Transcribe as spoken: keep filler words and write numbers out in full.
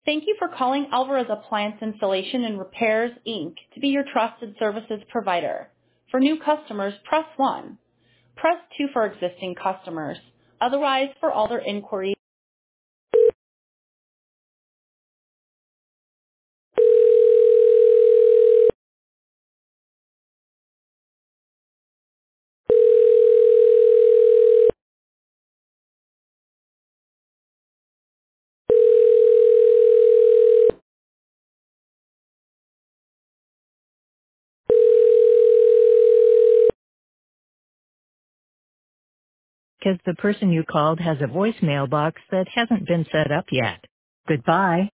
Thank you for calling Alvarez Appliance Installation and Repairs, Incorporated to be your trusted services provider. For new customers, press one. Press two for existing customers. Otherwise, for all their inquiries. Because the person you called has a voicemail box that hasn't been set up yet. Goodbye.